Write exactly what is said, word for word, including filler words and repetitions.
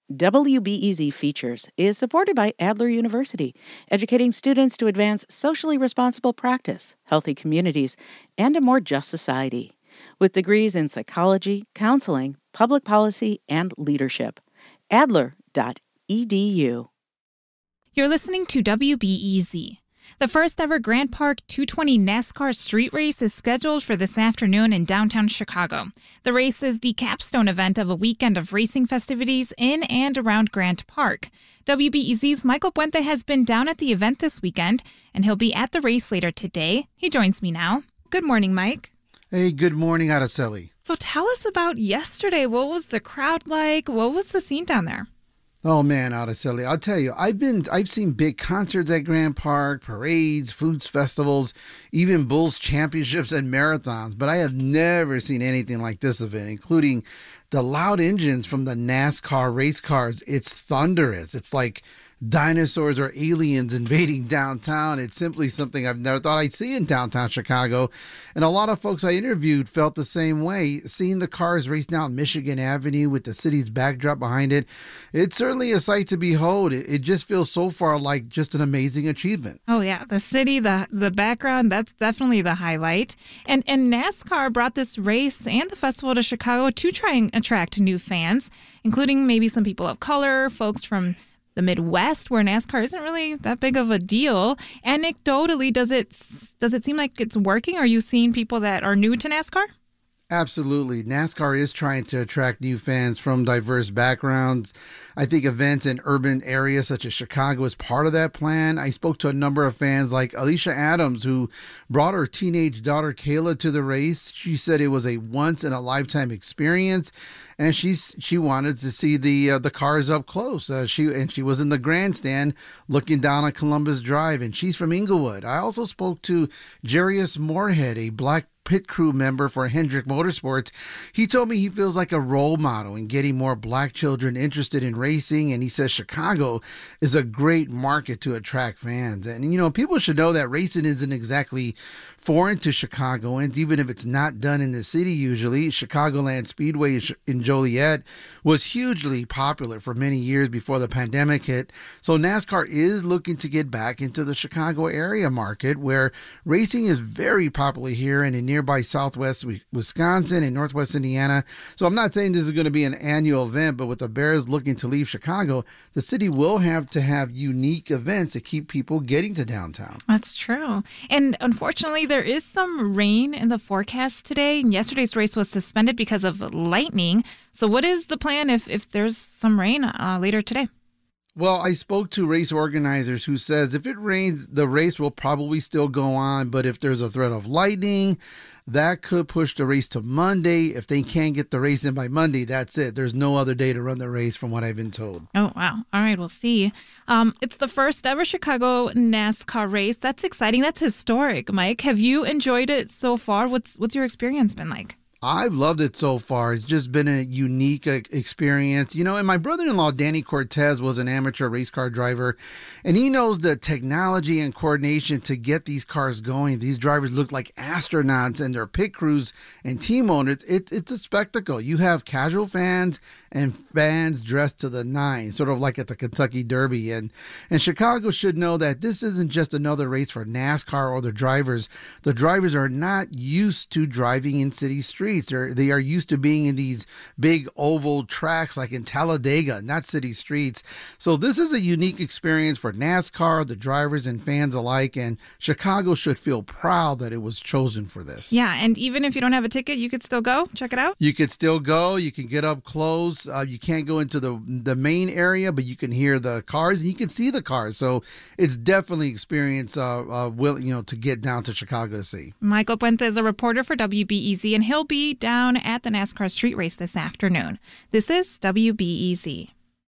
W B E Z Features is supported by Adler University, educating students to advance socially responsible practice, healthy communities, and a more just society. With degrees in psychology, counseling, public policy, and leadership. Adler dot E D U. You're listening to W B E Z. The first ever Grant Park two twenty NASCAR street race is scheduled for this afternoon in downtown Chicago. The race is the capstone event of a weekend of racing festivities in and around Grant Park. W B E Z's Michael Puente has been down at the event this weekend, and he'll be at the race later today. He joins me now. Good morning, Mike. Hey, good morning, Araceli. So tell us about yesterday. What was the crowd like? What was the scene down there? Oh man, Araceli, I'll tell you, I've been, I've seen big concerts at Grant Park, parades, foods festivals, even Bulls championships and marathons, but I have never seen anything like this event, including the loud engines from the NASCAR race cars. It's thunderous. It's like dinosaurs or aliens invading downtown. It's simply something I've never thought I'd see in downtown Chicago. And a lot of folks I interviewed felt the same way. Seeing the cars race down Michigan Avenue with the city's backdrop behind it, it's certainly a sight to behold. It, it just feels so far like just an amazing achievement. Oh yeah, the city, the the background, that's definitely the highlight. And and NASCAR brought this race and the festival to Chicago to try and attract new fans, including maybe some people of color, folks from the Midwest, where NASCAR isn't really that big of a deal. Anecdotally, does it does it seem like it's working? Are you seeing people that are new to NASCAR? Absolutely. NASCAR is trying to attract new fans from diverse backgrounds. I think events in urban areas such as Chicago is part of that plan. I spoke to a number of fans like Alicia Adams, who brought her teenage daughter Kayla to the race. She said it was a once-in-a-lifetime experience, and she's she wanted to see the uh, the cars up close. Uh, she and she was in the grandstand looking down on Columbus Drive, and she's from Inglewood. I also spoke to Jarius Moorhead, a black pit crew member for Hendrick Motorsports. He told me he feels like a role model in getting more black children interested in racing, and he says Chicago is a great market to attract fans. And, you know, people should know that racing isn't exactly foreign to Chicagoans, even if it's not done in the city usually. Chicagoland Speedway in Joliet was hugely popular for many years before the pandemic hit. So NASCAR is looking to get back into the Chicago area market, where racing is very popular here and in nearby Southwest Wisconsin and Northwest Indiana. So I'm not saying this is going to be an annual event, but with the Bears looking to leave Chicago, the city will have to have unique events to keep people getting to downtown. That's true. And unfortunately, there is some rain in the forecast today. And yesterday's race was suspended because of lightning. So what is the plan if, if there's some rain uh, later today? Well, I spoke to race organizers who says if it rains, the race will probably still go on. But if there's a threat of lightning, that could push the race to Monday. If they can't get the race in by Monday, that's it. There's no other day to run the race from what I've been told. Oh, wow. All right, we'll see. Um, it's the first ever Chicago NASCAR race. That's exciting. That's historic, Mike. Have you enjoyed it so far? What's what's your experience been like? I've loved it so far. It's just been a unique uh, experience. You know, and my brother-in-law, Danny Cortez, was an amateur race car driver, and he knows the technology and coordination to get these cars going. These drivers look like astronauts, and their pit crews and team owners, it, it's a spectacle. You have casual fans and fans dressed to the nines, sort of like at the Kentucky Derby. And, and Chicago should know that this isn't just another race for NASCAR or the drivers. The drivers are not used to driving in city streets. They're, they are used to being in these big oval tracks like in Talladega, not city streets. So this is a unique experience for NASCAR, the drivers and fans alike, and Chicago should feel proud that it was chosen for this. Yeah, and even if you don't have a ticket, you could still go. Check it out. You could still go. You can get up close. Uh, you can't go into the, the main area, but you can hear the cars and you can see the cars. So it's definitely experience uh, uh, will, you know, to get down to Chicago to see. Michael Puente is a reporter for W B E Z, and he'll be down at the NASCAR street race this afternoon. This is W B E Z.